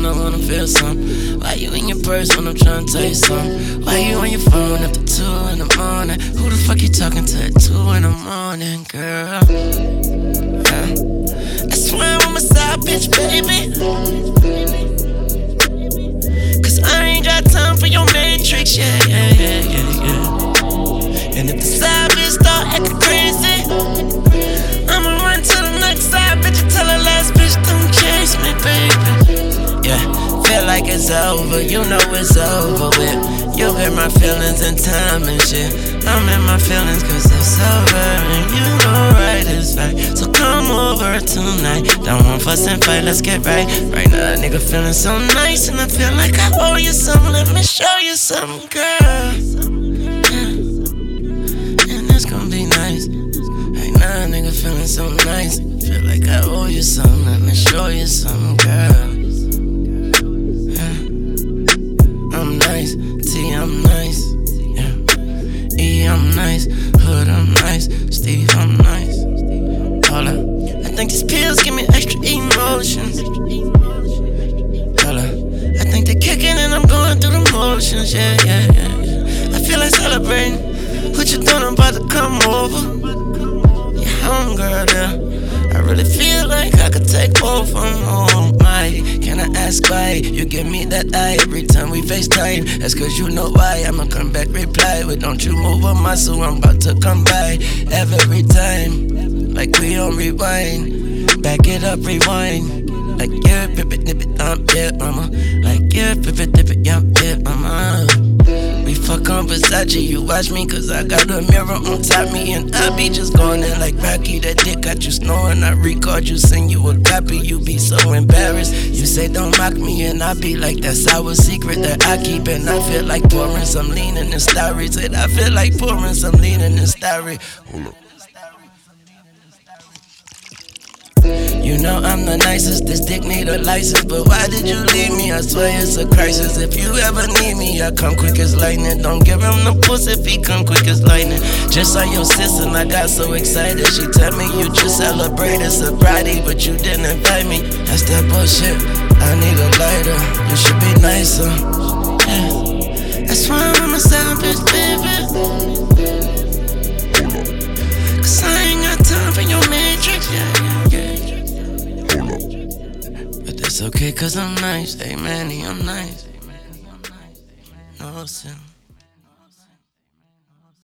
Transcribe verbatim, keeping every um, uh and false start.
when I wanna feel something? Why you in your purse when I'm trying to tell you something? Why you on your phone after two in the morning? Who the fuck you talking to at two in the morning, girl? Yeah. I swear I'm a side bitch, baby. Cause I ain't got time for your matrix, yeah, yeah, yeah, yeah, yeah. And if the side bitch start acting crazy, I'ma run to the next side bitch and tell her last bitch don't chase me, baby. Yeah, feel like it's over, you know it's over with. You hurt my feelings in time and shit. I'm in my feelings cause it's over, and you know right is right. So come over tonight, don't want fuss and fight, let's get right. Right now a nigga feeling so nice, and I feel like I owe you something. Let me show you something, girl. Yeah. And it's gonna be nice. Right now a nigga feeling so nice, feel like I owe you something. Let me show you something, girl. I'm nice, T, I'm nice, yeah. E, I'm nice, Hood, I'm nice, Steve, I'm nice. Hold up, I think these pills give me extra emotions. Hold up, I think they're kicking and I'm going through the motions, yeah, yeah, yeah, yeah. I feel like celebrating. What you doing? I'm about to come over. You're home, girl, yeah. I really feel like I could take both of them home. My, can I ask why you give me that eye every time we FaceTime? That's cause you know why. I'ma come back, reply with don't you move a muscle, I'm about to come by every time. Like we on rewind, back it up, rewind. Like yeah, pip it, nip it, um, yeah, mama. Like yeah, pip it, dip it, yeah, yeah, mama. We fuck on Versace, you watch me cause I got a mirror on top me. And I be just going in like Rocky. That dick got you snoring, I record you, send you a copy. You be so embarrassed, you say don't mock me. And I be like that's our secret that I keep. And I feel like pouring some lean in the story. Said I feel like pouring some lean in the story. Hold up. You know I'm the nicest, this dick need a license. But why did you leave me? I swear it's a crisis. If you ever need me, I come quick as lightning. Don't give him no pussy if he come quick as lightning. Just saw your sis and I got so excited. She tell me you just celebrated sobriety, but you didn't invite me. That's that bullshit, I need a lighter. You should be nicer, yeah. That's why I'm a side bitch, baby. Cause I ain't got time for your matrix, yeah, yeah, yeah. But that's okay cause I'm nice, hey Manny, I'm nice. No sin.